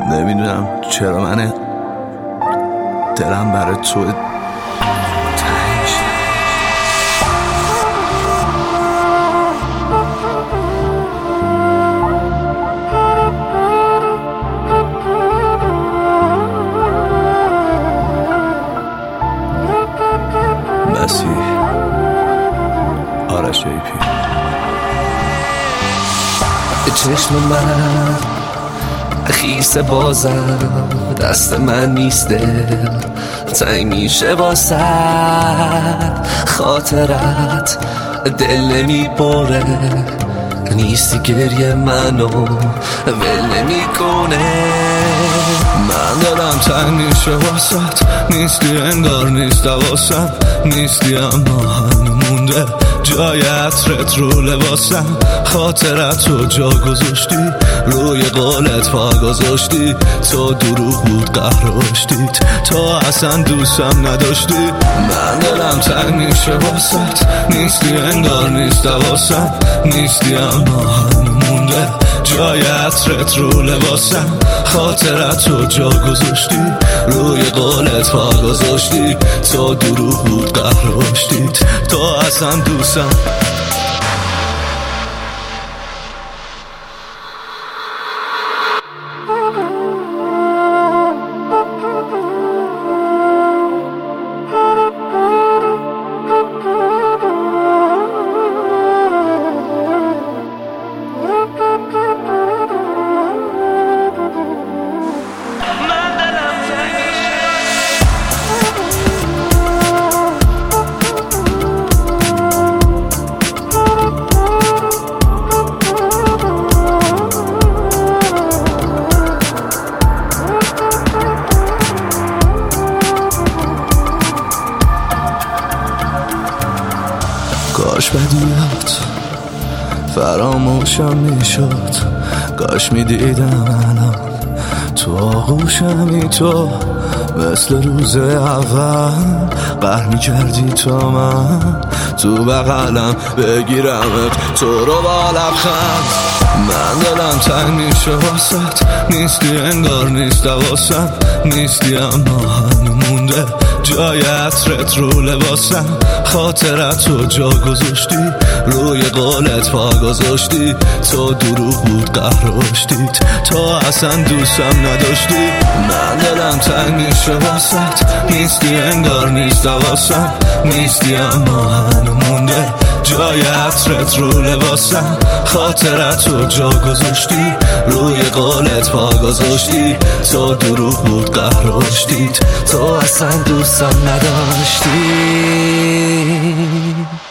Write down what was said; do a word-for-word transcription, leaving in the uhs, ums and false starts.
نمیدونم چرا من دلم برای تو مسیح آرش ایپی. چشم من خیس بازم، دست من نیست دل تنگ میشه واسه خاطرت، دل نمی باره نیستی گریه منو ول نمی کنه. من دلم تنگ میشه واسط، نیستی انگار نیست واسم، نیستی اما هنو مونده جای عطرت رو لباسم. خاطرت رو جا گذاشتی، روی قولت پا گذاشتی، تو دروغ بود قهرشتید، تو اصلا دوستم نداشتی. من دلم تنگ میشه واسط، نیستی انگار نیست واسم، نیستی اما هنو مونده جای عطرت رو لباسم. خاطرت رو جا گذاشتی، روی قولت پا گذاشتی، تو دروغ بود قهرشتید، تو اصلا دوستم. کاش بدیات فراموشم میشد، کاش میدیدم الان تو آغوشمی، تو مثل روز اول قهر میکردی تا من تو بغلم بگیرمت، تو رو با لبخند. من دلم تنگ میشه واسط، نیستی انگار نیست واسم، نیستی اما هنو مونده جای عطرت رو لباسم. خاطرت رو جا گذاشتی، روی قولت پا گذاشتی، تو دروغ بود قهرشتید، تو اصلا دوستم نداشتی. من دلم تنگ میشه واسط، نیستی انگار نیست واسم، نیستی اما هنو مونده جای عطرت رو لباسم. خاطرت رو جا گذاشتی، روی قولت پا گذاشتی، تو دروغ بود قهرشتید، تو اصلا دوستم نداشتی.